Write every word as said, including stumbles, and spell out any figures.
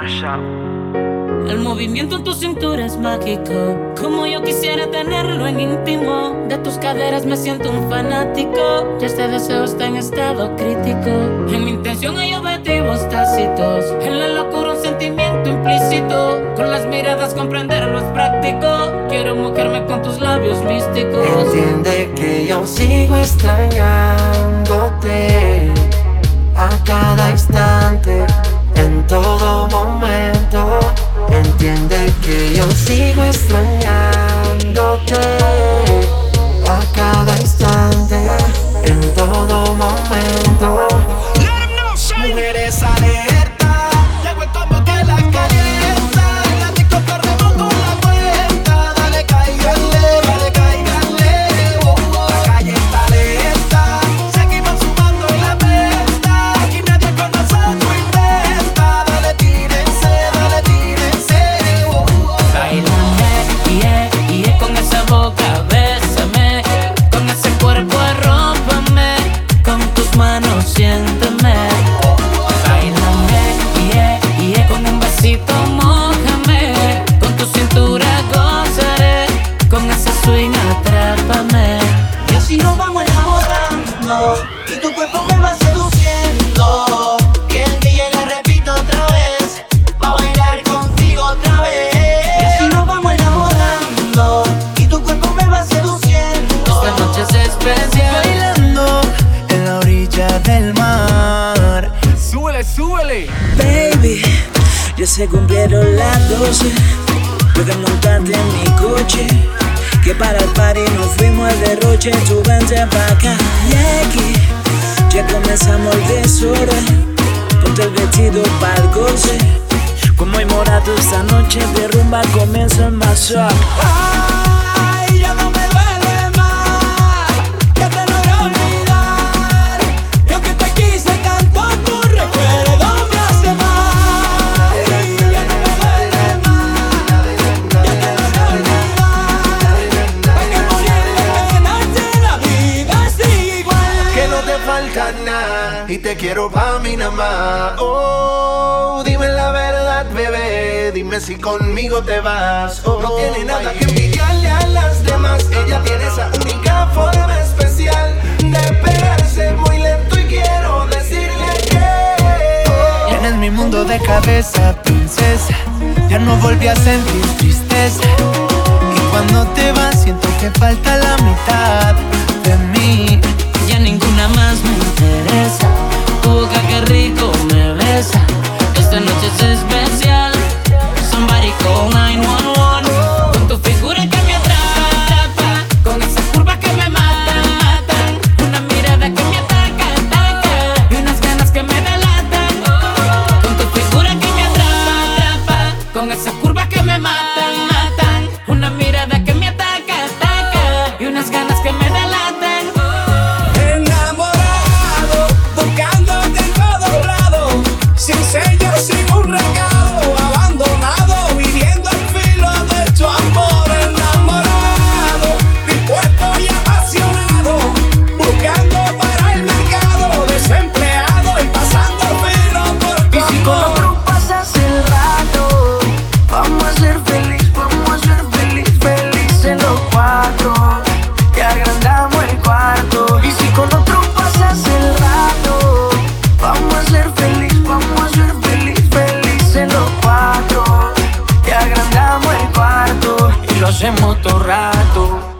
El movimiento en tu cintura es mágico, como yo quisiera tenerlo en íntimo. De tus caderas me siento un fanático, y este deseo está en estado crítico. En mi intención hay objetivos tácitos, en la locura un sentimiento implícito. Con las miradas comprenderlo es práctico, quiero mojarme con tus labios místicos. Entiende que yo sigo extrañándote a cada instante, en todo momento. Entiende que yo sigo extrañándote a cada instante, en todo momento. Mujeres alerta, llegó el combo que la calienta. En la disco perdemos con la cuenta. Dale, cáigale, dale, cáigale. Oh, oh. La calle está alerta, seguimos sumando la pesta. Aquí nadie con nosotros inventa. Dale, tírense, dale, tírense. Oh, oh. Bailame, yeah, yeah, con esa boca, bésame. Con ese cuerpo arrópame, con tus manos siénteme. Bailame, yeah, yeah, con un besito mójame. Con tu cintura gozaré, con ese swing atrápame. Y así nos vamos enamorando, y tu cuerpo me va seduciendo. Que el D J la repita otra vez, va a bailar contigo otra vez. Y así nos vamos enamorando, y tu cuerpo me va seduciendo. Esta noche es especial. Bailando en la orilla del mar. Súbele, súbele. Baby, ya se cumplieron las doce. Puedes montarte en mi coche, que para el party nos fuimos al derroche. Tú vente pa' acá y aquí ya comenzamos el desorden. Ponte el vestido pa'l goce, como hay morado esta noche de rumba comienza el mashup. Ay, ya no me duele más, ya te logré olvidar. Yo que te quise tanto, tu recuerdo me hace mal. Ay, ya no me duele más, ya te logré olvidar. Hay que morir de penarte, la vida sigue igual. Que no te falta nada y te quiero pa' mí nada más. Oh, dime la verdad, bebé, dime si conmigo te vas. Oh, no tiene nada que envidiarle a las demás. Ella tiene esa única forma especial de pegarse muy lento y quiero decirle que oh. Llenas mi mundo de cabeza, princesa. Ya no volví a sentir tristeza. Y cuando te vas siento que falta la mitad de mí. Ya ninguna más me interesa. Tu boca que rico me besa. Esta noche es especial. Somebody call nueve uno uno. Con tu figura que me atrapa, con esas curvas que me matan, matan. Una mirada que me ataca, ataca. Y unas ganas que me delatan. Con tu figura que me atrapa, con esas curvas que me matan, matan. Una mirada que me ataca, ataca. Y unas ganas que me delatan. Enamorado, buscándote en todos lados, sin sello, sin un recado, abandonado, viviendo al filo de tu amor. Enamorado, dispuesto y apasionado, buscando para el mercado, desempleado y pasando filo por tu amor. Y si con otro pasas el rato, vamos a ser feliz, vamos a ser feliz, felices los cuatro. Que agrandamos el cuarto. Y si con otro pasas el rato, vamos a ser feliz, vamos a ser feliz, felices los cuatro. Que agrandamos el cuarto y lo hacemos todo rato.